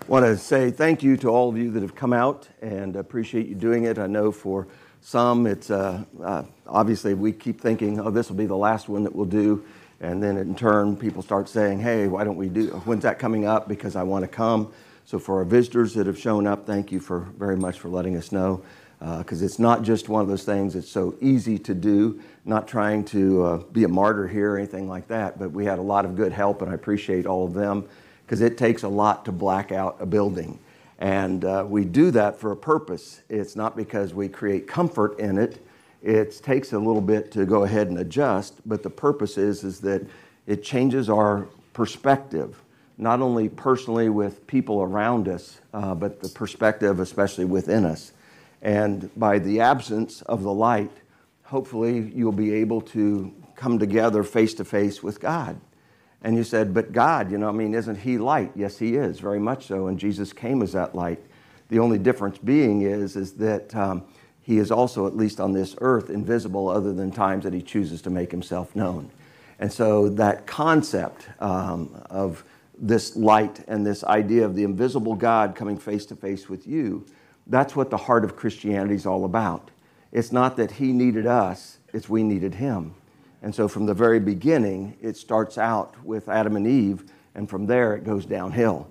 I want to say thank you to all of you that have come out and appreciate you doing it. I know for some it's obviously we keep thinking, oh, this will be the last one that we'll do. And then in turn, people start saying, hey, why don't we do, when's that coming up? Because I want to come. So for our visitors that have shown up, thank you very much for letting us know. Because it's not just one of those things that's so easy to do, not trying to be a martyr here or anything like that, but we had a lot of good help and I appreciate all of them. Because it takes a lot to black out a building. And we do that for a purpose. It's not because we create comfort in it. It takes a little bit to go ahead and adjust, but the purpose is that it changes our perspective, not only personally with people around us, but the perspective especially within us. And by the absence of the light, hopefully you'll be able to come together face to face with God. And you said, but God, isn't He light? Yes, He is, very much so. And Jesus came as that light. The only difference being is that He is also, at least on this earth, invisible other than times that He chooses to make Himself known. And so that concept of this light and this idea of the invisible God coming face to face with you, that's what the heart of Christianity is all about. It's not that He needed us, it's we needed Him. And so from the very beginning, it starts out with Adam and Eve, and from there it goes downhill.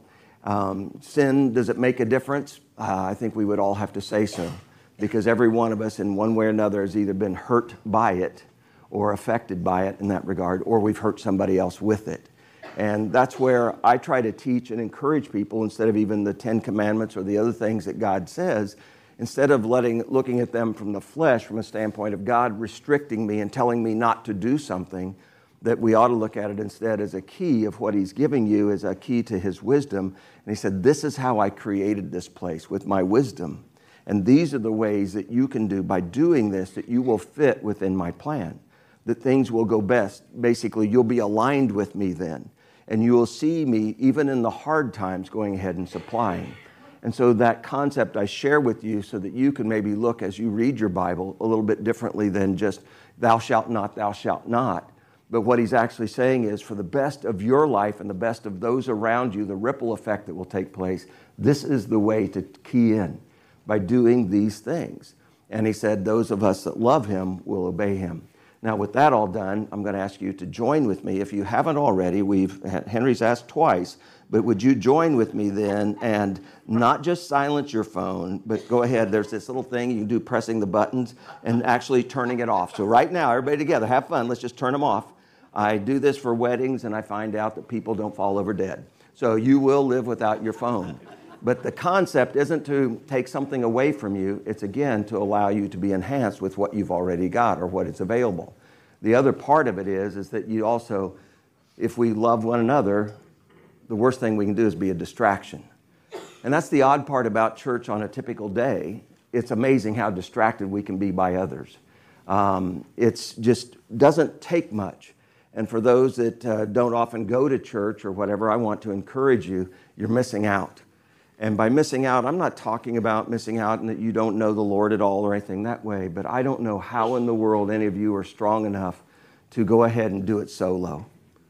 Sin, does it make a difference? I think we would all have to say so, because every one of us in one way or another has either been hurt by it or affected by it in that regard, or we've hurt somebody else with it. And that's where I try to teach and encourage people, instead of even the 10 Commandments or the other things that God says, instead of looking at them from the flesh, from a standpoint of God restricting me and telling me not to do something, that we ought to look at it instead as a key of what He's giving you, as a key to His wisdom. And He said, this is how I created this place, with my wisdom. And these are the ways that you can do, by doing this, that you will fit within my plan, that things will go best. Basically, you'll be aligned with me then. And you will see me, even in the hard times, going ahead and supplying. And so that concept I share with you so that you can maybe look as you read your Bible a little bit differently than just thou shalt not, thou shalt not. But what He's actually saying is, for the best of your life and the best of those around you, the ripple effect that will take place, this is the way to key in, by doing these things. And He said those of us that love Him will obey Him. Now, with that all done, I'm going to ask you to join with me. If you haven't already, Henry's asked twice, but would you join with me then and not just silence your phone, but go ahead. There's this little thing you can do, pressing the buttons and actually turning it off. So right now, everybody together, have fun. Let's just turn them off. I do this for weddings, and I find out that people don't fall over dead. So you will live without your phone. But the concept isn't to take something away from you. It's, again, to allow you to be enhanced with what you've already got or what is available. The other part of it is that you also, if we love one another, the worst thing we can do is be a distraction. And that's the odd part about church on a typical day. It's amazing how distracted we can be by others. It just doesn't take much. And for those that don't often go to church or whatever, I want to encourage you, you're missing out. And by missing out, I'm not talking about missing out and that you don't know the Lord at all or anything that way, but I don't know how in the world any of you are strong enough to go ahead and do it solo.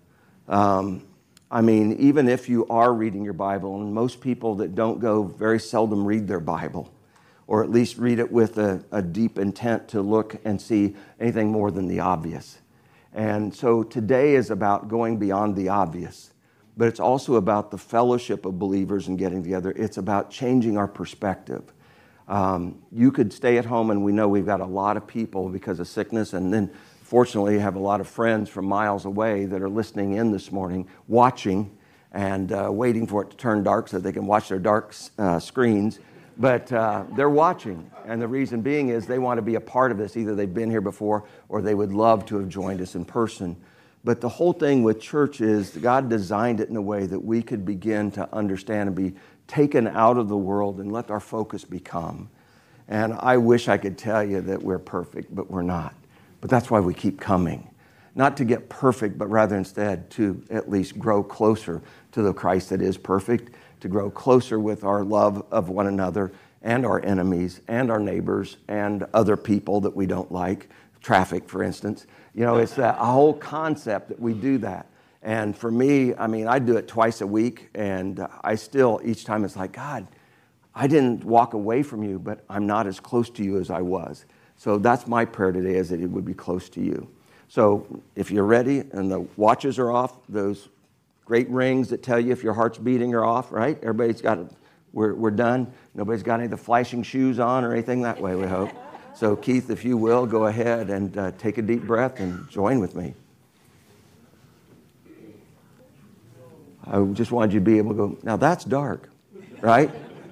Even if you are reading your Bible, and most people that don't go very seldom read their Bible, or at least read it with a deep intent to look and see anything more than the obvious. And so today is about going beyond the obvious. But it's also about the fellowship of believers and getting together. It's about changing our perspective. You could stay at home, and we know we've got a lot of people because of sickness, and then fortunately have a lot of friends from miles away that are listening in this morning, watching, and waiting for it to turn dark so they can watch their dark screens. But they're watching, and the reason being is they want to be a part of this. Either they've been here before or they would love to have joined us in person. But the whole thing with church is God designed it in a way that we could begin to understand and be taken out of the world and let our focus become. And I wish I could tell you that we're perfect, but we're not. But that's why we keep coming. Not to get perfect, but rather instead to at least grow closer to the Christ that is perfect, to grow closer with our love of one another and our enemies and our neighbors and other people that we don't like, traffic, for instance. It's that whole concept that we do that. And for me, I mean, I do it twice a week, and I still, each time it's like, God, I didn't walk away from you, but I'm not as close to you as I was. So that's my prayer today, is that it would be close to you. So if you're ready and the watches are off, those great rings that tell you if your heart's beating are off, right? Everybody's got it. We're done. Nobody's got any of the flashing shoes on or anything that way, we hope. So Keith, if you will, go ahead and take a deep breath and join with me. I just wanted you to be able to go, now that's dark, right?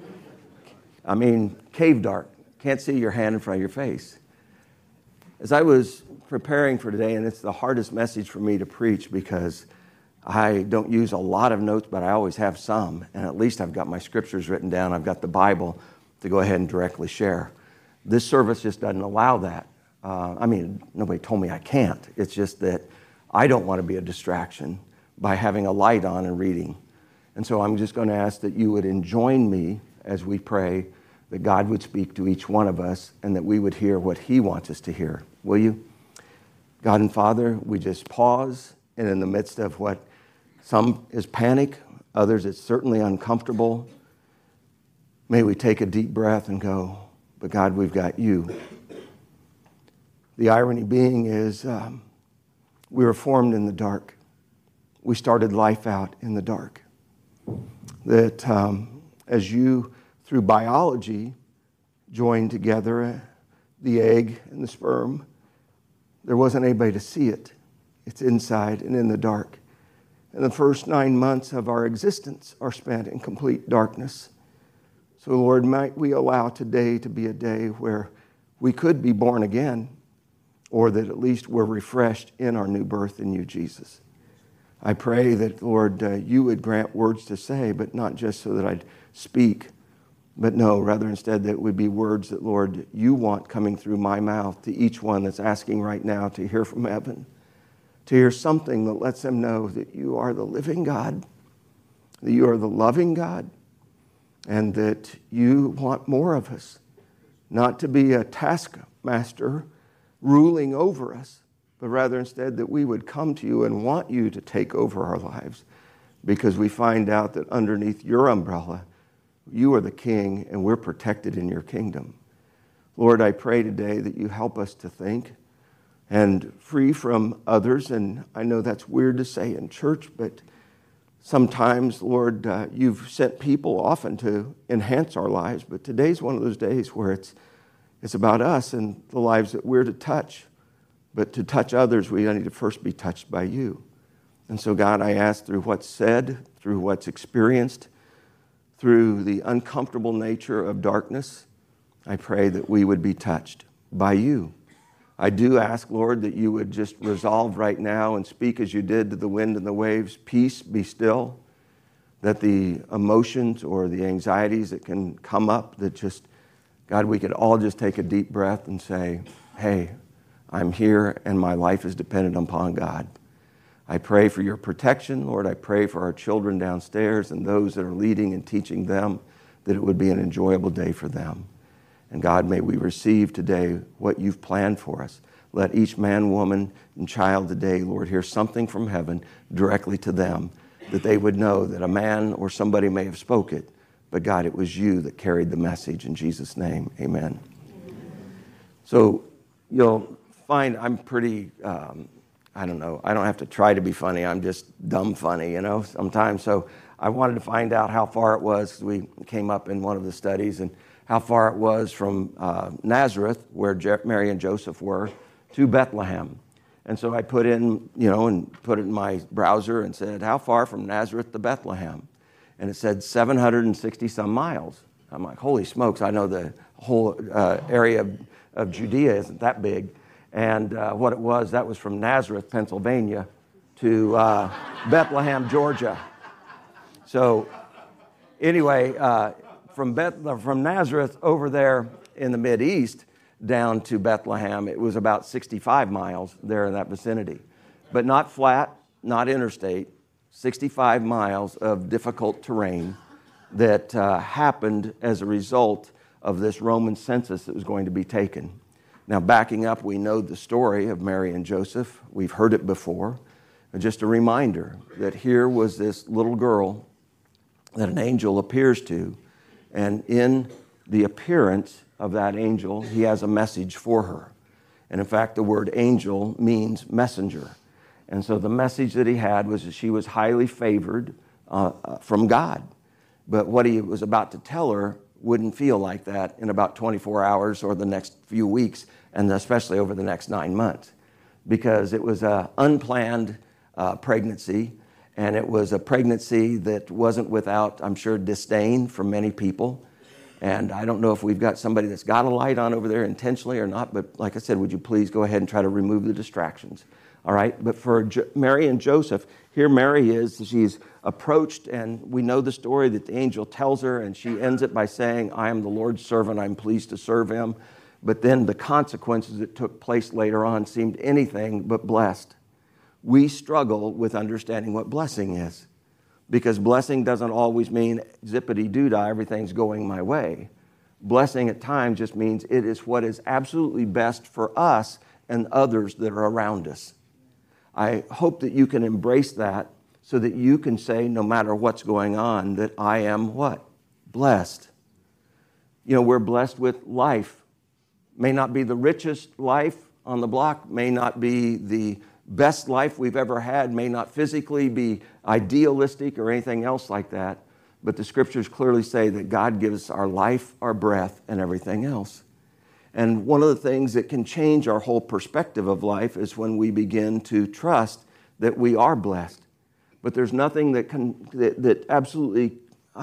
I mean, cave dark. Can't see your hand in front of your face. As I was preparing for today, and it's the hardest message for me to preach because I don't use a lot of notes, but I always have some, and at least I've got my scriptures written down. I've got the Bible to go ahead and directly share. This service just doesn't allow that. I mean, nobody told me I can't. It's just that I don't want to be a distraction by having a light on and reading. And so I'm just going to ask that you would enjoin me as we pray that God would speak to each one of us and that we would hear what He wants us to hear. Will you? God and Father, we just pause, and in the midst of what some is panic, others it's certainly uncomfortable, may we take a deep breath and go, but God, we've got you. The irony being is we were formed in the dark. We started life out in the dark. That as you, through biology, joined together the egg and the sperm, there wasn't anybody to see it. It's inside and in the dark. And the first 9 months of our existence are spent in complete darkness. So, Lord, might we allow today to be a day where we could be born again, or that at least we're refreshed in our new birth in you, Jesus. I pray that, Lord, you would grant words to say, but not just so that I'd speak, but no, rather instead that it would be words that, Lord, you want coming through my mouth to each one that's asking right now to hear from heaven, to hear something that lets them know that you are the living God, that you are the loving God, and that you want more of us, not to be a taskmaster ruling over us, but rather instead that we would come to you and want you to take over our lives, because we find out that underneath your umbrella, you are the king and we're protected in your kingdom. Lord, I pray today that you help us to think and free from others. And I know that's weird to say in church, but sometimes, Lord, you've sent people often to enhance our lives. But today's one of those days where it's about us and the lives that we're to touch. But to touch others, we need to first be touched by you. And so, God, I ask through what's said, through what's experienced, through the uncomfortable nature of darkness, I pray that we would be touched by you. I do ask, Lord, that you would just resolve right now and speak as you did to the wind and the waves, peace, be still, that the emotions or the anxieties that can come up, that just, God, we could all just take a deep breath and say, hey, I'm here and my life is dependent upon God. I pray for your protection, Lord. I pray for our children downstairs and those that are leading and teaching them, that it would be an enjoyable day for them. And God, may we receive today what you've planned for us. Let each man, woman, and child today, Lord, hear something from heaven directly to them, that they would know that a man or somebody may have spoke it, but God, it was you that carried the message. In Jesus' name, amen. So you'll find I'm pretty, I don't know, I don't have to try to be funny. I'm just dumb funny, sometimes. So I wanted to find out how far it was. We came up in one of the studies and how far it was from Nazareth, where Mary and Joseph were, to Bethlehem. And so I put in, and put it in my browser and said, how far from Nazareth to Bethlehem? And it said 760 some miles. I'm like, holy smokes, I know the whole area of Judea isn't that big. And what it was, that was from Nazareth, Pennsylvania, to Bethlehem, Georgia. So anyway, from Nazareth over there in the Mideast down to Bethlehem, it was about 65 miles there in that vicinity. But not flat, not interstate, 65 miles of difficult terrain that happened as a result of this Roman census that was going to be taken. Now, backing up, we know the story of Mary and Joseph. We've heard it before. Just a reminder that here was this little girl that an angel appears to, and in the appearance of that angel, he has a message for her. And in fact, the word angel means messenger. And so the message that he had was that she was highly favored from God. But what he was about to tell her wouldn't feel like that in about 24 hours or the next few weeks, and especially over the next 9 months, because it was an unplanned pregnancy, and it was a pregnancy that wasn't without, I'm sure, disdain from many people. And I don't know if we've got somebody that's got a light on over there intentionally or not, but like I said, would you please go ahead and try to remove the distractions? All right, but for Mary and Joseph, here Mary is, she's approached, and we know the story that the angel tells her, and she ends it by saying, I am the Lord's servant, I'm pleased to serve him. But then the consequences that took place later on seemed anything but blessed. We struggle with understanding what blessing is, because blessing doesn't always mean zippity-doo-dah, everything's going my way. Blessing at times just means it is what is absolutely best for us and others that are around us. I hope that you can embrace that so that you can say, no matter what's going on, that I am what? Blessed. You know, we're blessed with life. May not be the richest life on the block, may not be the best life we've ever had, may not physically be idealistic or anything else like that, but the scriptures clearly say that God gives our life, our breath, and everything else. And one of the things that can change our whole perspective of life is when we begin to trust that we are blessed. But there's nothing that absolutely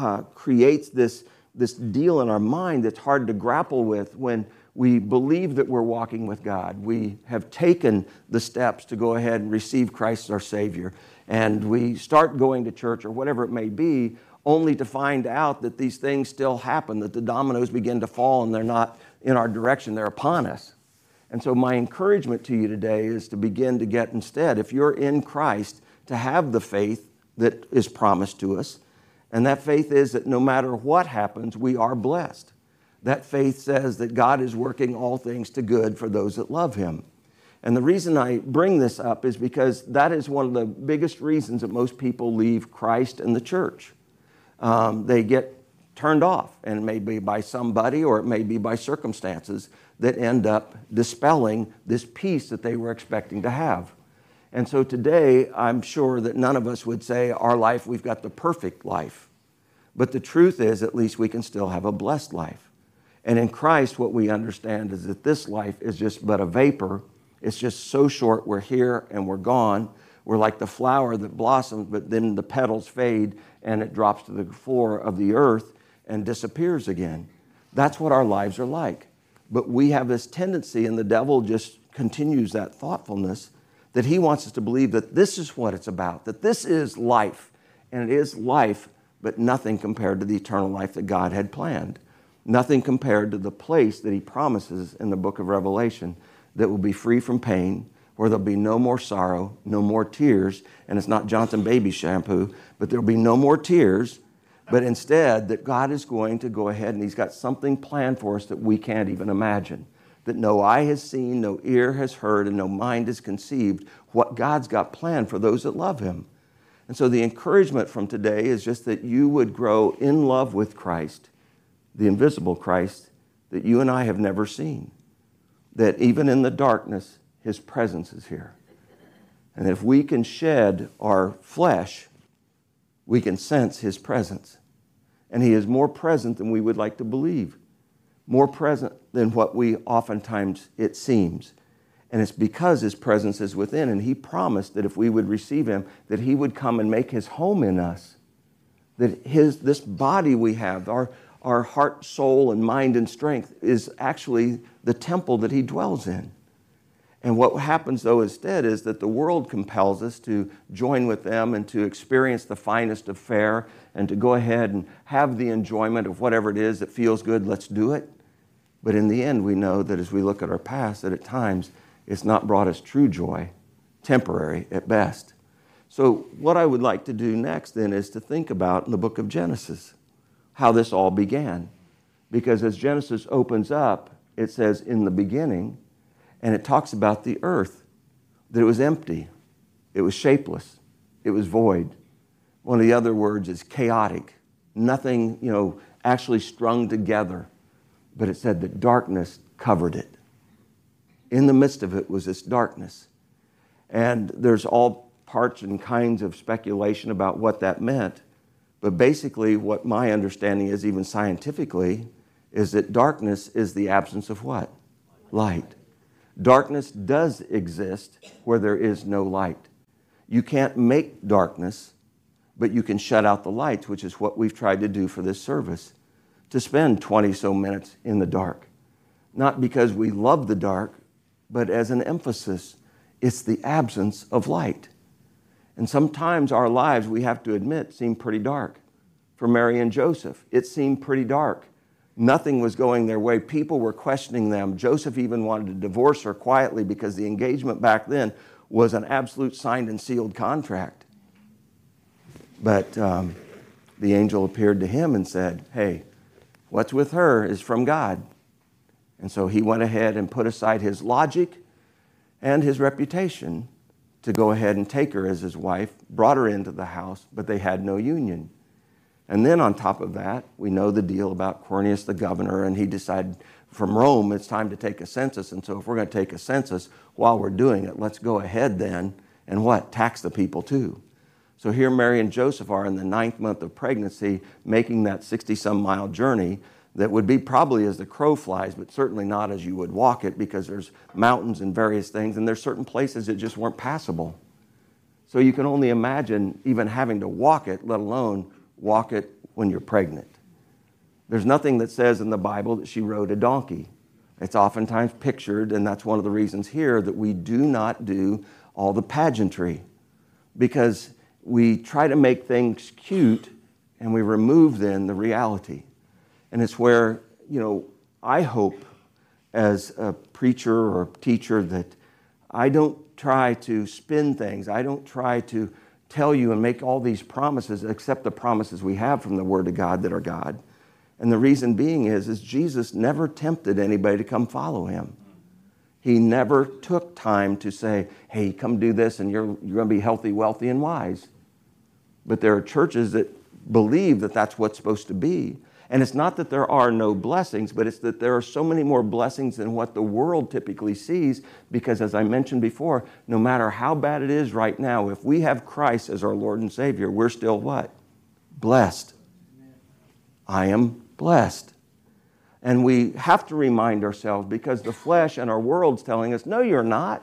creates this deal in our mind that's hard to grapple with when we believe that we're walking with God. We have taken the steps to go ahead and receive Christ as our Savior. And we start going to church or whatever it may be, only to find out that these things still happen, that the dominoes begin to fall and they're not in our direction, they're upon us. And so my encouragement to you today is to begin to get instead, if you're in Christ, to have the faith that is promised to us. And that faith is that no matter what happens, we are blessed. That faith says that God is working all things to good for those that love him. And the reason I bring this up is because that is one of the biggest reasons that most people leave Christ and the church. They get turned off, and it may be by somebody or it may be by circumstances that end up dispelling this peace that they were expecting to have. And so today, I'm sure that none of us would say our life, we've got the perfect life. But the truth is, at least we can still have a blessed life. And in Christ, what we understand is that this life is just but a vapor. It's just so short, we're here and we're gone. We're like the flower that blossoms, but then the petals fade and it drops to the floor of the earth and disappears again. That's what our lives are like. But we have this tendency, and the devil just continues that thoughtfulness, that he wants us to believe that this is what it's about, that this is life. And it is life, but nothing compared to the eternal life that God had planned. Nothing compared to the place that he promises in the book of Revelation that will be free from pain, where there'll be no more sorrow, no more tears. And it's not Johnson baby shampoo, but there'll be no more tears. But instead, that God is going to go ahead and he's got something planned for us that we can't even imagine. That no eye has seen, no ear has heard, and no mind has conceived what God's got planned for those that love him. And so the encouragement from today is just that you would grow in love with Christ, the invisible Christ that you and I have never seen. That even in the darkness, his presence is here. And if we can shed our flesh, we can sense his presence. And he is more present than we would like to believe. More present than what we oftentimes it seems. And it's because his presence is within. And he promised that if we would receive him, that he would come and make his home in us. That this body we have, our heart, soul, and mind and strength is actually the temple that he dwells in. And what happens, though, instead is that the world compels us to join with them and to experience the finest of fare and to go ahead and have the enjoyment of whatever it is that feels good, let's do it. But in the end, we know that as we look at our past, that at times it's not brought us true joy, temporary at best. So what I would like to do next then is to think about in the book of Genesis how this all began. Because as Genesis opens up, it says, in the beginning, and it talks about the earth, that it was empty. It was shapeless. It was void. One of the other words is chaotic. Nothing, actually strung together. But it said that darkness covered it. In the midst of it was this darkness. And there's all parts and kinds of speculation about what that meant. But basically what my understanding is, even scientifically, is that darkness is the absence of what? Light. Darkness does exist where there is no light. You can't make darkness, but you can shut out the lights, which is what we've tried to do for this service, to spend 20 so minutes in the dark. Not because we love the dark, but as an emphasis, it's the absence of light. And sometimes our lives, we have to admit, seem pretty dark. For Mary and Joseph, it seemed pretty dark. Nothing was going their way. People were questioning them. Joseph even wanted to divorce her quietly because the engagement back then was an absolute signed and sealed contract. But the angel appeared to him and said, hey, what's with her is from God. And so he went ahead and put aside his logic and his reputation to go ahead and take her as his wife, brought her into the house, but they had no union. And then on top of that, we know the deal about Quirinius the governor, and he decided from Rome it's time to take a census. And so if we're going to take a census while we're doing it, let's go ahead then and what? Tax the people too. So here Mary and Joseph are in the 9th month of pregnancy, making that 60-some mile journey that would be probably as the crow flies, but certainly not as you would walk it, because there's mountains and various things, and there's certain places that just weren't passable. So you can only imagine even having to walk it, let alone walk it when you're pregnant. There's nothing that says in the Bible that she rode a donkey. It's oftentimes pictured, and that's one of the reasons here that we do not do all the pageantry, because we try to make things cute and we remove then the reality. And it's where, I hope as a preacher or a teacher that I don't try to spin things. I don't try to tell you and make all these promises except the promises we have from the Word of God that are God. And the reason being is Jesus never tempted anybody to come follow him. He never took time to say, hey, come do this and you're going to be healthy, wealthy, and wise. But there are churches that believe that that's what's supposed to be. And it's not that there are no blessings, but it's that there are so many more blessings than what the world typically sees, because as I mentioned before, no matter how bad it is right now, if we have Christ as our Lord and Savior, we're still what? Blessed. I am blessed. And we have to remind ourselves, because the flesh and our world's telling us, no, you're not.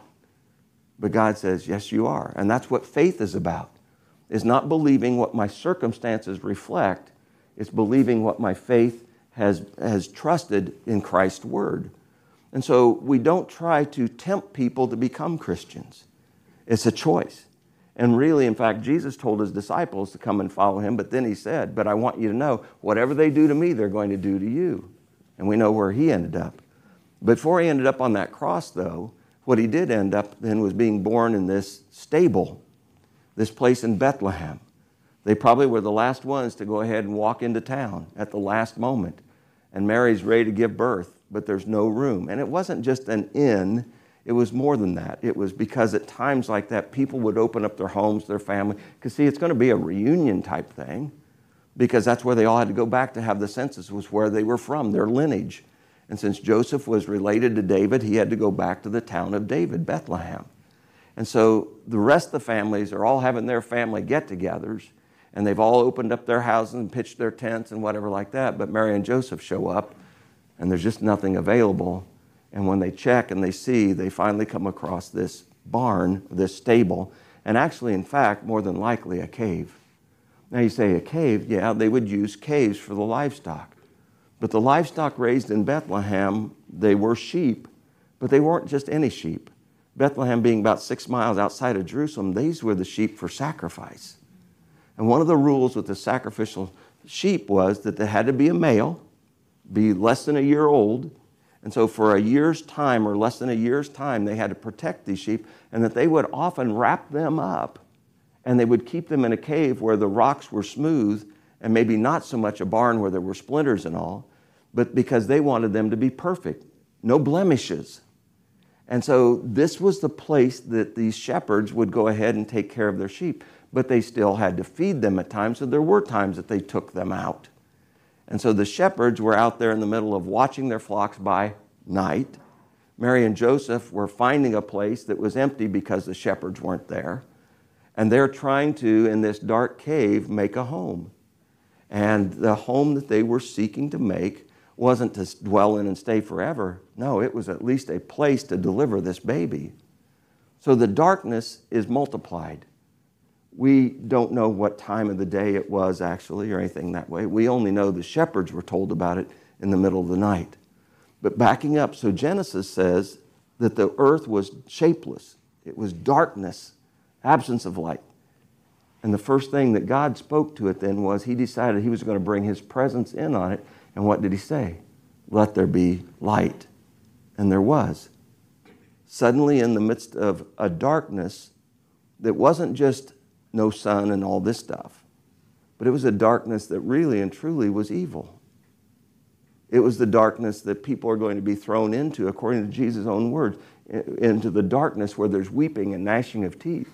But God says, yes, you are. And that's what faith is about, is not believing what my circumstances reflect. It's believing what my faith has trusted in Christ's Word. And so we don't try to tempt people to become Christians. It's a choice. And really, in fact, Jesus told his disciples to come and follow him, but then he said, but I want you to know, whatever they do to me, they're going to do to you. And we know where he ended up. Before he ended up on that cross, though, what he did end up then was being born in this stable, this place in Bethlehem. They probably were the last ones to go ahead and walk into town at the last moment. And Mary's ready to give birth, but there's no room. And it wasn't just an inn. It was more than that. It was because at times like that, people would open up their homes, their family. Because see, it's going to be a reunion type thing, because that's where they all had to go back to have the census, was where they were from, their lineage. And since Joseph was related to David, he had to go back to the town of David, Bethlehem. And so the rest of the families are all having their family get-togethers, and they've all opened up their houses and pitched their tents and whatever like that. But Mary and Joseph show up, and there's just nothing available. And when they check and they see, they finally come across this barn, this stable, and actually, in fact, more than likely, a cave. Now you say a cave, yeah, they would use caves for the livestock. But the livestock raised in Bethlehem, they were sheep, but they weren't just any sheep. Bethlehem being about 6 miles outside of Jerusalem, these were the sheep for sacrifice. And one of the rules with the sacrificial sheep was that they had to be a male, be less than a year old. And so for a year's time or less than a year's time, they had to protect these sheep, and that they would often wrap them up and they would keep them in a cave where the rocks were smooth and maybe not so much a barn where there were splinters and all, but because they wanted them to be perfect, no blemishes. And so this was the place that these shepherds would go ahead and take care of their sheep. But they still had to feed them at times, so there were times that they took them out. And so the shepherds were out there in the middle of watching their flocks by night. Mary and Joseph were finding a place that was empty because the shepherds weren't there. And they're trying to, in this dark cave, make a home. And the home that they were seeking to make wasn't to dwell in and stay forever. No, it was at least a place to deliver this baby. So the darkness is multiplied. We don't know what time of the day it was actually or anything that way. We only know the shepherds were told about it in the middle of the night. But backing up, so Genesis says that the earth was shapeless. It was darkness, absence of light. And the first thing that God spoke to it then was he decided he was going to bring his presence in on it. And what did he say? Let there be light. And there was. Suddenly, in the midst of a darkness that wasn't just no sun and all this stuff, but it was a darkness that really and truly was evil. It was the darkness that people are going to be thrown into, according to Jesus' own words, into the darkness where there's weeping and gnashing of teeth.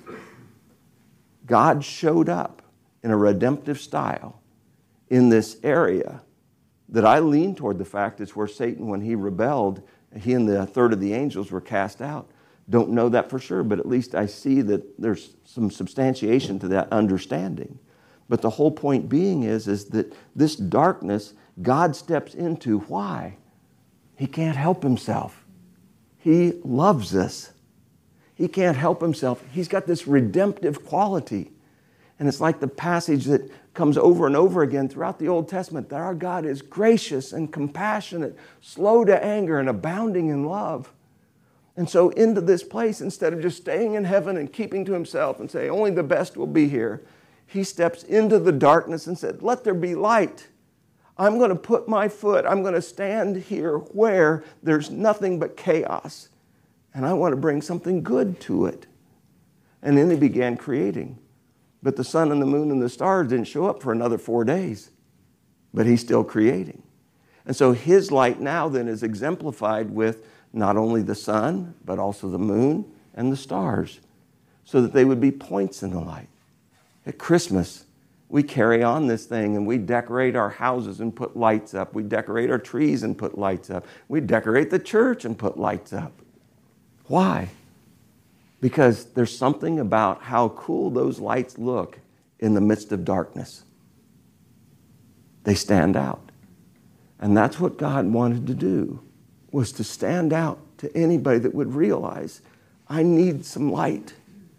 God showed up in a redemptive style in this area that I lean toward the fact is where Satan, when he rebelled, he and the third of the angels were cast out. Don't know that for sure, but at least I see that there's some substantiation to that understanding. But the whole point being is that this darkness, God steps into. Why? He can't help himself. He loves us. He can't help himself. He's got this redemptive quality. And it's like the passage that comes over and over again throughout the Old Testament, that our God is gracious and compassionate, slow to anger and abounding in love. And so into this place, instead of just staying in heaven and keeping to himself and say, only the best will be here, he steps into the darkness and said, let there be light. I'm going to put my foot, I'm going to stand here where there's nothing but chaos. And I want to bring something good to it. And then he began creating. But the sun and the moon and the stars didn't show up for another 4 days. But he's still creating. And so his light now then is exemplified with not only the sun, but also the moon and the stars, so that they would be points in the light. At Christmas, we carry on this thing and we decorate our houses and put lights up. We decorate our trees and put lights up. We decorate the church and put lights up. Why? Because there's something about how cool those lights look in the midst of darkness. They stand out. And that's what God wanted to do, was to stand out to anybody that would realize, I need some light.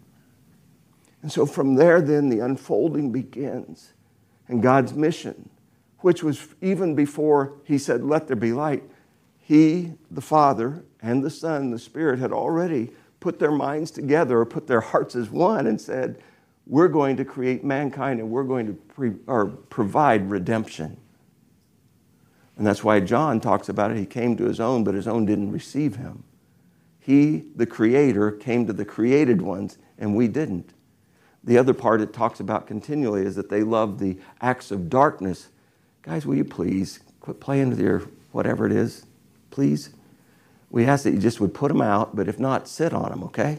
And so from there then the unfolding begins. And God's mission, which was even before he said, let there be light, he, the Father, and the Son, and the Spirit had already put their minds together or put their hearts as one and said, we're going to create mankind and we're going to provide redemption. And that's why John talks about it. He came to his own, but his own didn't receive him. He, the Creator, came to the created ones, and we didn't. The other part it talks about continually is that they love the acts of darkness. Guys, will you please quit playing with your whatever it is, please? We ask that you just would put them out, but if not, sit on them, okay?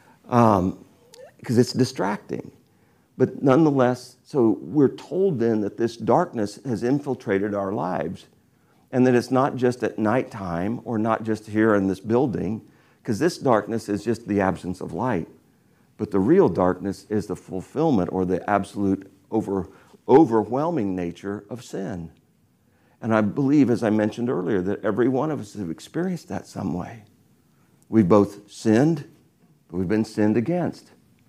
Because it's distracting. But nonetheless, so we're told then that this darkness has infiltrated our lives, and that it's not just at nighttime or not just here in this building, because this darkness is just the absence of light. But the real darkness is the fulfillment or the absolute overwhelming nature of sin. And I believe, as I mentioned earlier, that every one of us have experienced that some way. We've both sinned, but we've been sinned against.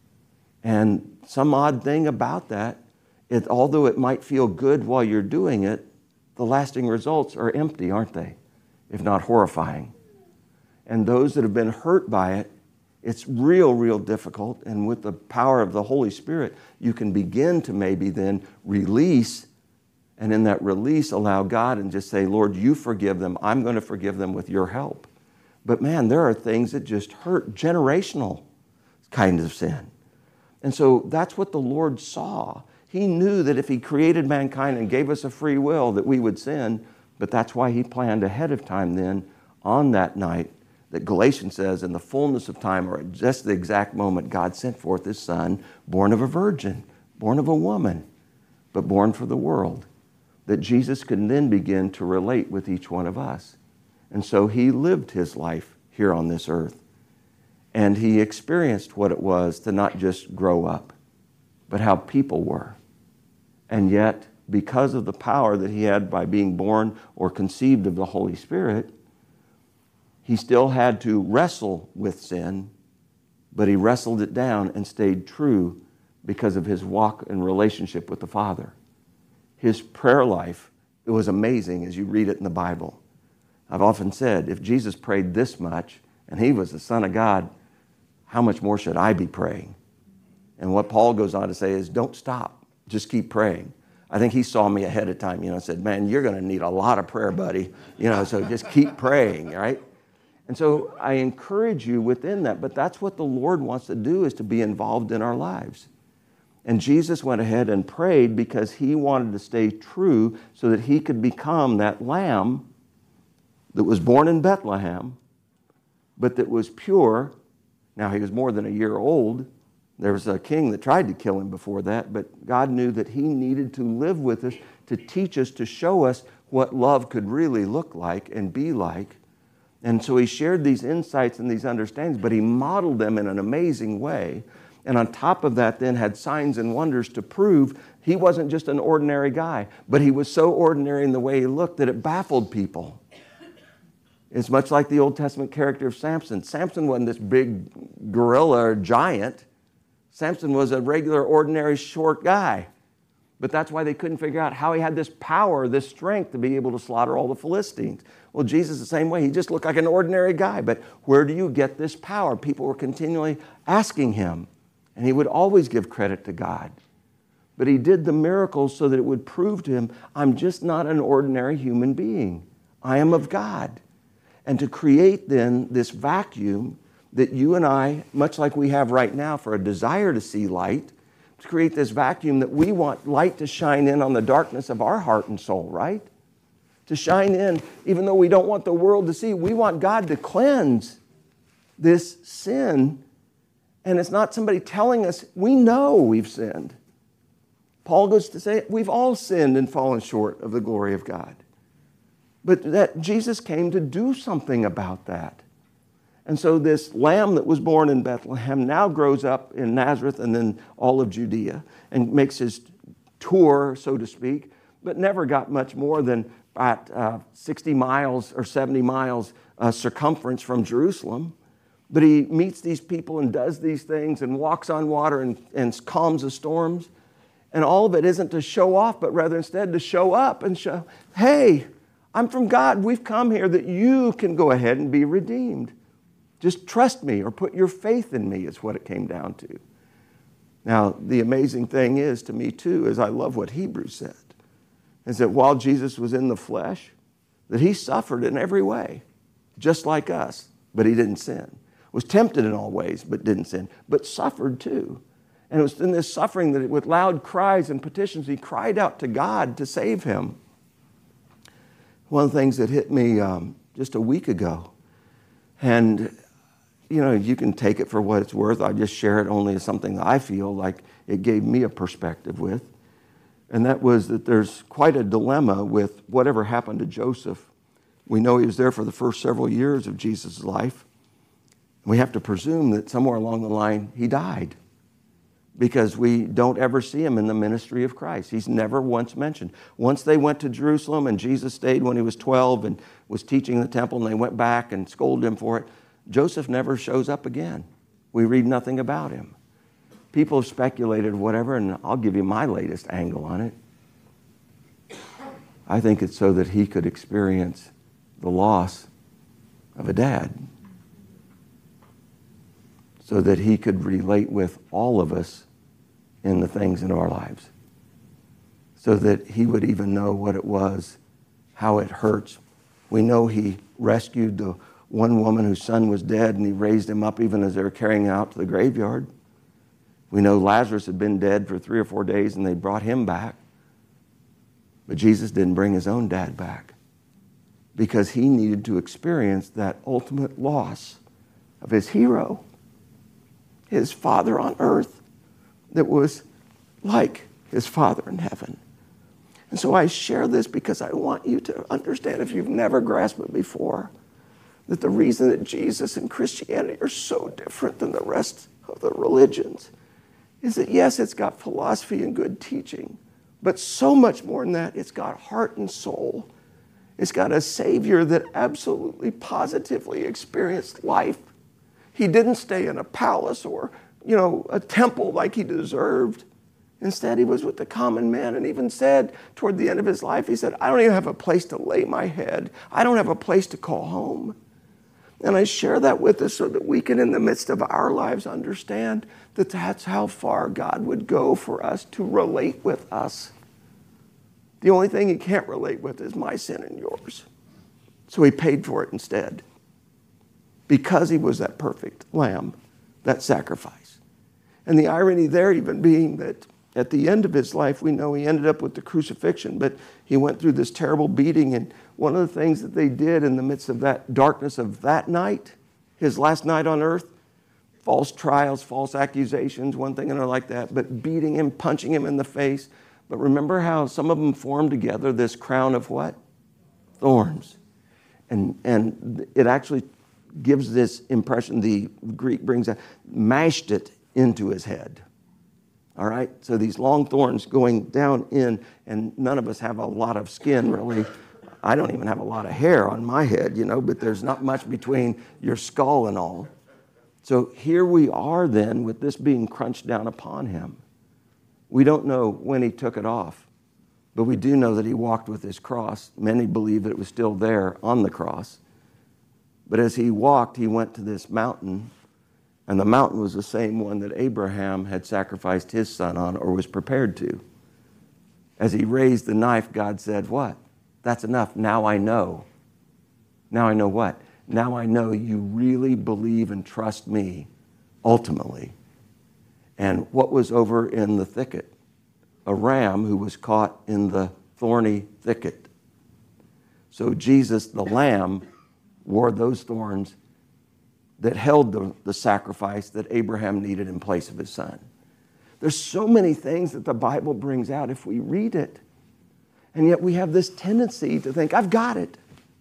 And some odd thing about that, although it might feel good while you're doing it, the lasting results are empty, aren't they? If not horrifying. And those that have been hurt by it, it's real difficult. And with the power of the Holy Spirit, you can begin to maybe then release, and in that release allow God and just say, Lord, you forgive them. I'm going to forgive them with your help. But man, there are things that just hurt, generational kinds of sin. And so that's what the Lord saw. He knew that if he created mankind and gave us a free will that we would sin, but that's why he planned ahead of time then on that night that Galatians says in the fullness of time, or at just the exact moment, God sent forth his Son, born of a virgin, born of a woman, but born for the world, that Jesus could then begin to relate with each one of us. And so he lived his life here on this earth. And he experienced what it was to not just grow up, but how people were. And yet, because of the power that he had by being born or conceived of the Holy Spirit, he still had to wrestle with sin, but he wrestled it down and stayed true because of his walk and relationship with the Father. His prayer life, it was amazing as you read it in the Bible. I've often said, if Jesus prayed this much and he was the Son of God, how much more should I be praying? And what Paul goes on to say is, don't stop. Just keep praying. I think he saw me ahead of time, and said, man, you're going to need a lot of prayer, buddy. So just keep praying, right? And so I encourage you within that, but that's what the Lord wants to do, is to be involved in our lives. And Jesus went ahead and prayed because he wanted to stay true so that he could become that lamb that was born in Bethlehem, but that was pure. Now, he was more than a year old. There was a king that tried to kill him before that, but God knew that he needed to live with us, to teach us, to show us what love could really look like and be like. And so he shared these insights and these understandings, but he modeled them in an amazing way. And on top of that, then had signs and wonders to prove he wasn't just an ordinary guy, but he was so ordinary in the way he looked that it baffled people. It's much like the Old Testament character of Samson. Samson wasn't this big gorilla or giant. Samson was a regular, ordinary, short guy. But that's why they couldn't figure out how he had this power, this strength to be able to slaughter all the Philistines. Well, Jesus the same way. He just looked like an ordinary guy. But where do you get this power? People were continually asking him. And he would always give credit to God. But he did the miracles so that it would prove to him, I'm just not an ordinary human being. I am of God. And to create then this vacuum that you and I, much like we have right now for a desire to see light, to create this vacuum that we want light to shine in on the darkness of our heart and soul, right? To shine in, even though we don't want the world to see, we want God to cleanse this sin. And it's not somebody telling us, we know we've sinned. Paul goes to say, we've all sinned and fallen short of the glory of God. But that Jesus came to do something about that. And so this lamb that was born in Bethlehem now grows up in Nazareth and then all of Judea and makes his tour, so to speak, but never got much more than about 60 miles or 70 miles circumference from Jerusalem. But he meets these people and does these things and walks on water and calms the storms. And all of it isn't to show off, but rather instead to show up and show, hey, I'm from God. We've come here that you can go ahead and be redeemed. Just trust me or put your faith in me is what it came down to. Now, the amazing thing is, to me too, is I love what Hebrews said, is that while Jesus was in the flesh, that he suffered in every way, just like us, but he didn't sin. Was tempted in all ways, but didn't sin, but suffered too. And it was in this suffering that with loud cries and petitions, he cried out to God to save him. One of the things that hit me just a week ago, and you can take it for what it's worth. I just share it only as something that I feel like it gave me a perspective with. And that was that there's quite a dilemma with whatever happened to Joseph. We know he was there for the first several years of Jesus' life. We have to presume that somewhere along the line he died, because we don't ever see him in the ministry of Christ. He's never once mentioned. Once they went to Jerusalem and Jesus stayed when he was 12 and was teaching in the temple, and they went back and scolded him for it, Joseph never shows up again. We read nothing about him. People have speculated whatever, and I'll give you my latest angle on it. I think it's so that he could experience the loss of a dad, so that he could relate with all of us in the things in our lives, so that he would even know what it was, how it hurts. We know he rescued the one woman whose son was dead, and he raised him up even as they were carrying him out to the graveyard. We know Lazarus had been dead for 3 or 4 days, and they brought him back. But Jesus didn't bring his own dad back. because he needed to experience that ultimate loss of his hero, his Father on earth that was like his Father in heaven. And so I share this because I want you to understand, if you've never grasped it before, that the reason that Jesus and Christianity are so different than the rest of the religions is that, yes, it's got philosophy and good teaching, but so much more than that, it's got heart and soul. It's got a Savior that absolutely, positively experienced life. He didn't stay in a palace or, a temple like he deserved. Instead, he was with the common man, and even said toward the end of his life, he said, I don't even have a place to lay my head. I don't have a place to call home. And I share that with us so that we can, in the midst of our lives, understand that that's how far God would go for us to relate with us. The only thing he can't relate with is my sin and yours. So he paid for it instead, because he was that perfect lamb, that sacrifice. And the irony there even being that at the end of his life, we know he ended up with the crucifixion, but he went through this terrible beating. And one of the things that they did in the midst of that darkness of that night, his last night on earth, false trials, false accusations, one thing and another like that, but beating him, punching him in the face. But remember how some of them formed together this crown of what? Thorns. And it actually gives this impression, the Greek brings out, mashed it into his head. All right? So these long thorns going down in, and none of us have a lot of skin, really. I don't even have a lot of hair on my head, but there's not much between your skull and all. So here we are then with this being crunched down upon him. We don't know when he took it off, but we do know that he walked with his cross. Many believe that it was still there on the cross. But as he walked, he went to this mountain, and the mountain was the same one that Abraham had sacrificed his son on, or was prepared to. As he raised the knife, God said, what? That's enough. Now I know. Now I know what? Now I know you really believe and trust me, ultimately. And what was over in the thicket? A ram who was caught in the thorny thicket. So Jesus, the lamb, wore those thorns that held the sacrifice that Abraham needed in place of his son. There's so many things that the Bible brings out if we read it. And yet we have this tendency to think, I've got it.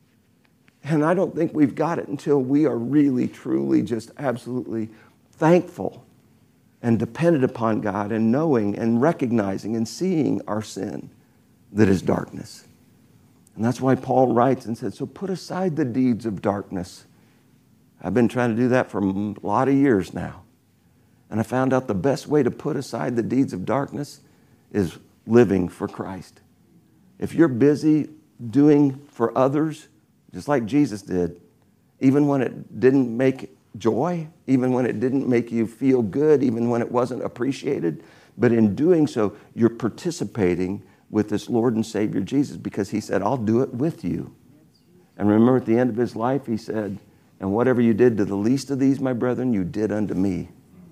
And I don't think we've got it until we are really, truly, just absolutely thankful and dependent upon God, and knowing and recognizing and seeing our sin that is darkness. And that's why Paul writes and says, so put aside the deeds of darkness. I've been trying to do that for a lot of years now. And I found out the best way to put aside the deeds of darkness is living for Christ. If you're busy doing for others, just like Jesus did, even when it didn't make joy, even when it didn't make you feel good, even when it wasn't appreciated, but in doing so, you're participating with this Lord and Savior Jesus, because he said, I'll do it with you. And remember at the end of his life, he said, and whatever you did to the least of these, my brethren, you did unto me.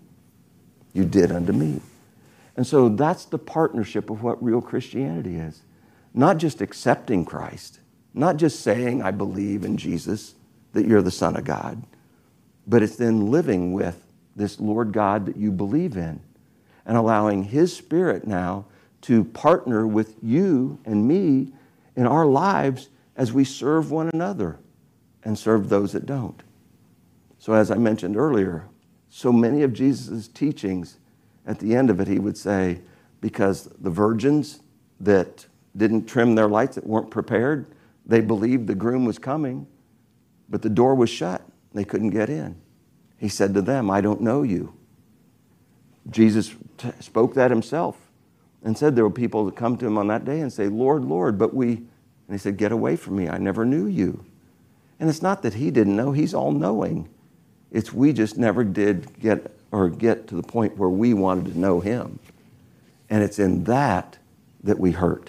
You did unto me. And so that's the partnership of what real Christianity is. Not just accepting Christ, not just saying, I believe in Jesus, that you're the Son of God, but it's then living with this Lord God that you believe in, and allowing his Spirit now to partner with you and me in our lives as we serve one another and serve those that don't. So as I mentioned earlier, so many of Jesus' teachings, at the end of it, he would say, because the virgins that didn't trim their lights, that weren't prepared, they believed the groom was coming, but the door was shut. They couldn't get in. He said to them, I don't know you. Jesus spoke that himself and said there were people that come to him on that day and say, Lord, Lord, but we, and he said, get away from me. I never knew you. And it's not that he didn't know. He's all-knowing. It's we just never did get to the point where we wanted to know him. And it's in that we hurt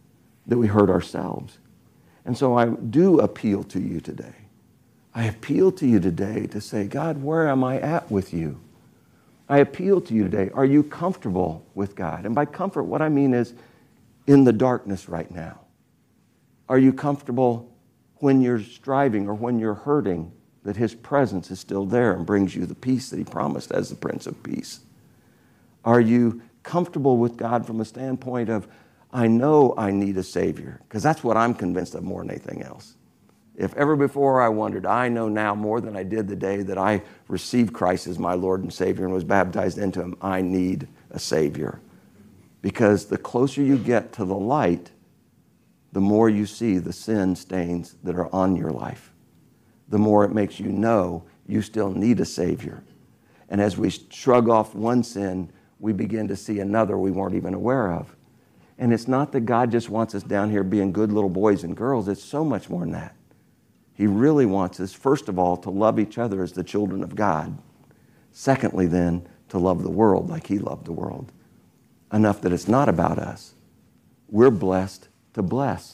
ourselves. And so I do appeal to you today. I appeal to you today to say, God, where am I at with you? I appeal to you today. Are you comfortable with God? And by comfort, what I mean is in the darkness right now. Are you comfortable when you're striving or when you're hurting, that his presence is still there and brings you the peace that he promised as the Prince of Peace? Are you comfortable with God from a standpoint of, I know I need a Savior? Because that's what I'm convinced of more than anything else. If ever before I wondered, I know now more than I did the day that I received Christ as my Lord and Savior and was baptized into him, I need a Savior. Because the closer you get to the light, the more you see the sin stains that are on your life. The more it makes you know you still need a Savior. And as we shrug off one sin, we begin to see another we weren't even aware of. And it's not that God just wants us down here being good little boys and girls. It's so much more than that. He really wants us, first of all, to love each other as the children of God. Secondly, then, to love the world like he loved the world. Enough that it's not about us. We're blessed to bless.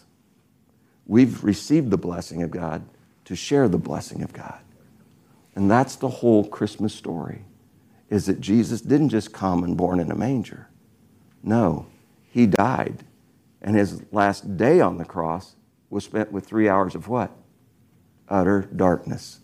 We've received the blessing of God to share the blessing of God. And that's the whole Christmas story, is that Jesus didn't just come and born in a manger. No, he died. And his last day on the cross was spent with 3 hours of what? Utter darkness.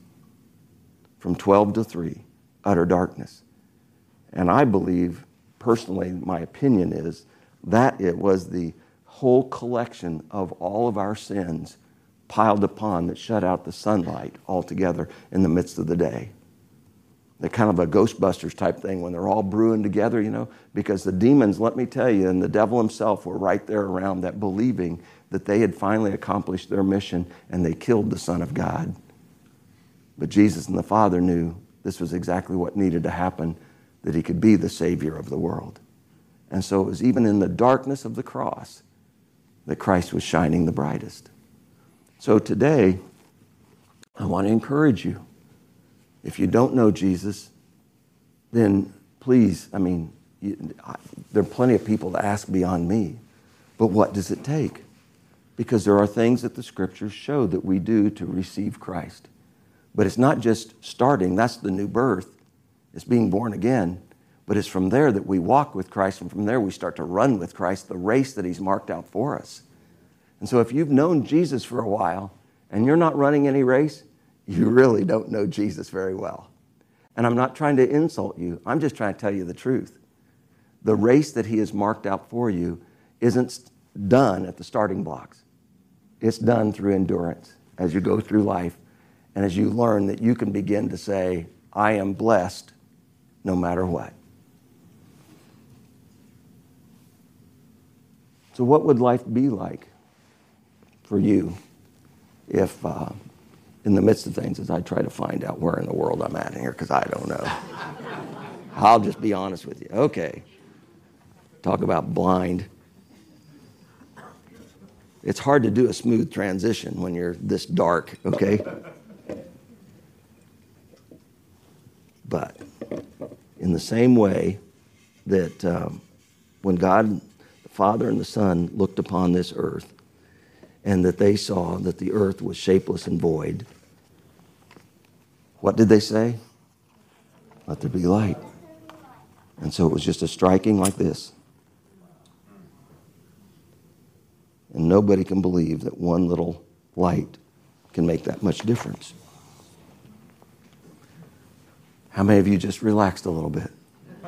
From 12 to 3, utter darkness. And I believe, personally, my opinion is that it was the whole collection of all of our sins piled upon that shut out the sunlight altogether in the midst of the day. They're kind of a Ghostbusters type thing when they're all brewing together, you know, because the demons, let me tell you, and the devil himself were right there around that, believing that they had finally accomplished their mission and they killed the Son of God. But Jesus and the Father knew this was exactly what needed to happen, that he could be the Savior of the world. And so it was even in the darkness of the cross that Christ was shining the brightest. So today, I want to encourage you. If you don't know Jesus, then please, there are plenty of people to ask beyond me. But what does it take? Because there are things that the Scriptures show that we do to receive Christ. But it's not just starting. That's the new birth. It's being born again. But it's from there that we walk with Christ, and from there we start to run with Christ, the race that he's marked out for us. And so if you've known Jesus for a while and you're not running any race, you really don't know Jesus very well. And I'm not trying to insult you. I'm just trying to tell you the truth. The race that he has marked out for you isn't done at the starting blocks. It's done through endurance as you go through life and as you learn that you can begin to say, I am blessed no matter what. So what would life be like for you if in the midst of things, as I try to find out where in the world I'm at here, because I don't know. I'll just be honest with you. Okay. Talk about blind. It's hard to do a smooth transition when you're this dark, okay? But in the same way that when God, the Father and the Son, looked upon this earth, and that they saw that the earth was shapeless and void, what did they say? Let there be light. And so it was just a striking like this. And nobody can believe that one little light can make that much difference. How many of you just relaxed a little bit?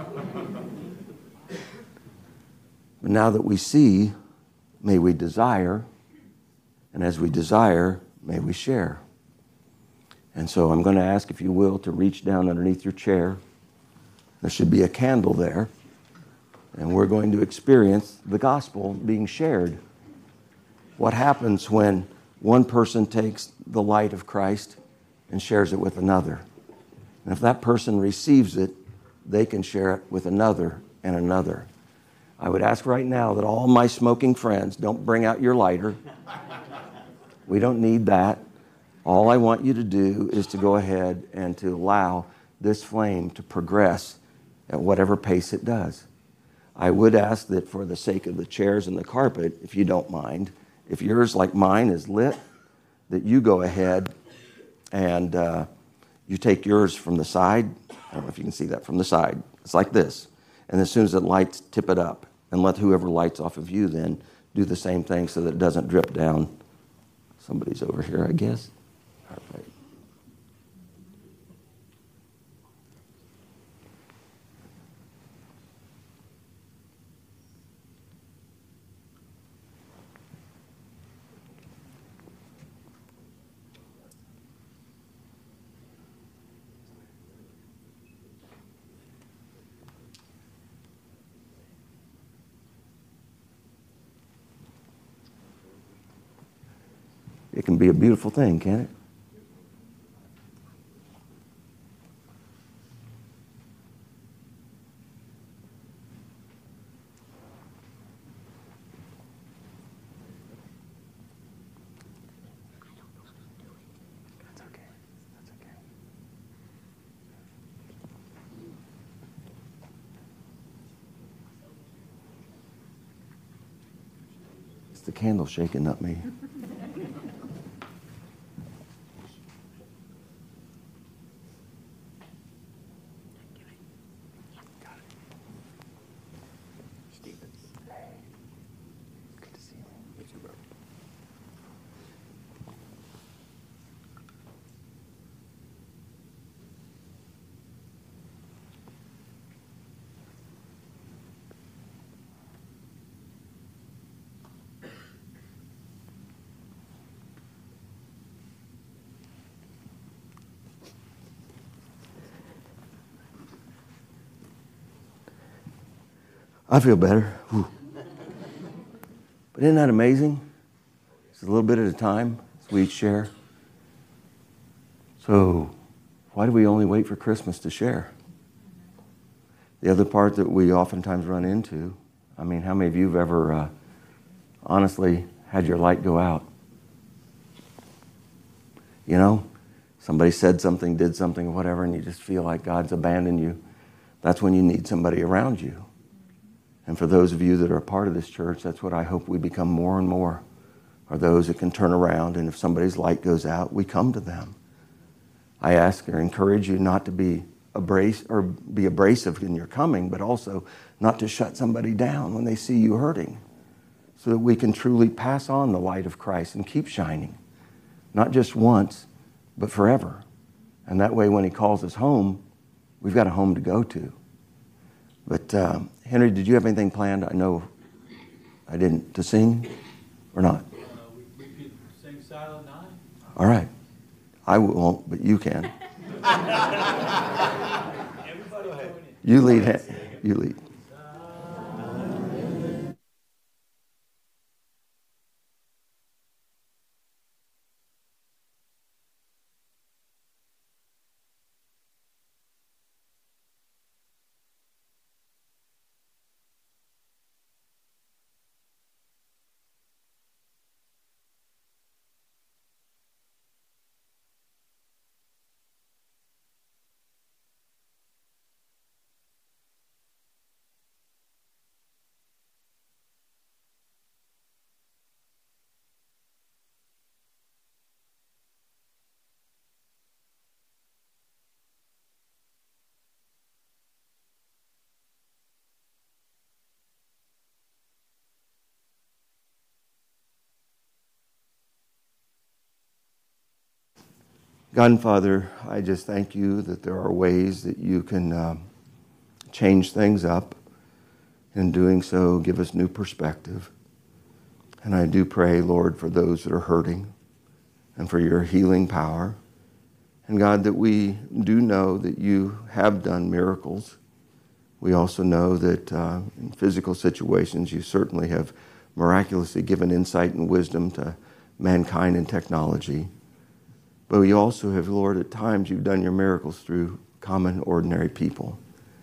But now that we see, may we desire, and as we desire, may we share. And so I'm going to ask, if you will, to reach down underneath your chair. There should be a candle there. And we're going to experience the gospel being shared. What happens when one person takes the light of Christ and shares it with another? And if that person receives it, they can share it with another and another. I would ask right now that all my smoking friends don't bring out your lighter. We don't need that. All I want you to do is to go ahead and to allow this flame to progress at whatever pace it does. I would ask that for the sake of the chairs and the carpet, if you don't mind, if yours, like mine, is lit, that you go ahead and you take yours from the side. I don't know if you can see that from the side. It's like this. And as soon as it lights, tip it up and let whoever lights off of you then do the same thing so that it doesn't drip down Somebody's over here, I guess. All right. It can be a beautiful thing, can't it? That's okay. That's okay. It's the candle shaking up me. I feel better. Whew. But isn't that amazing? It's a little bit at a time as we each share. So why do we only wait for Christmas to share? The other part that we oftentimes run into, I mean, how many of you have ever honestly had your light go out? You know, somebody said something, did something, or whatever, and you just feel like God's abandoned you. That's when you need somebody around you. And for those of you that are a part of this church, that's what I hope we become more and more, are those that can turn around, and if somebody's light goes out, we come to them. I ask or encourage you not to be abrasive in your coming, but also not to shut somebody down when they see you hurting, so that we can truly pass on the light of Christ and keep shining, not just once, but forever. And that way, when He calls us home, we've got a home to go to. But Henry, did you have anything planned? I know I didn't. To sing or not? We could sing Silent Night. All right. I won't, but you can. You lead. You lead. God and Father, I just thank you that there are ways that you can change things up. In doing so, give us new perspective. And I do pray, Lord, for those that are hurting and for your healing power. And God, that we do know that you have done miracles. We also know that in physical situations, you certainly have miraculously given insight and wisdom to mankind and technology. But we also have, Lord, at times you've done your miracles through common, ordinary people.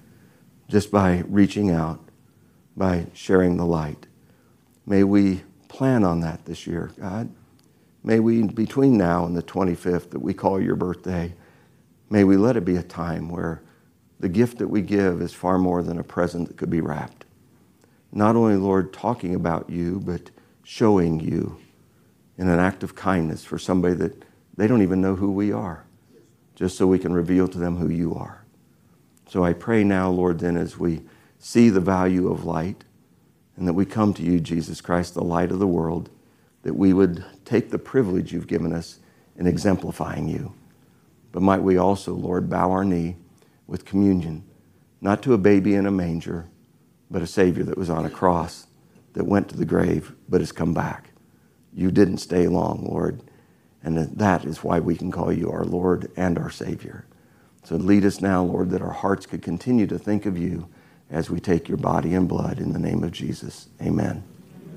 Just by reaching out, by sharing the light. May we plan on that this year, God. May we, between now and the 25th that we call your birthday, may we let it be a time where the gift that we give is far more than a present that could be wrapped. Not only, Lord, talking about you, but showing you in an act of kindness for somebody that they don't even know who we are, just so we can reveal to them who you are. So I pray now, Lord, then as we see the value of light and that we come to you, Jesus Christ, the light of the world, that we would take the privilege you've given us in exemplifying you. But might we also, Lord, bow our knee with communion, not to a baby in a manger, but a Savior that was on a cross, that went to the grave, but has come back. You didn't stay long, Lord, and that is why we can call you our Lord and our Savior. So lead us now, Lord, that our hearts could continue to think of you as we take your body and blood in the name of Jesus. Amen.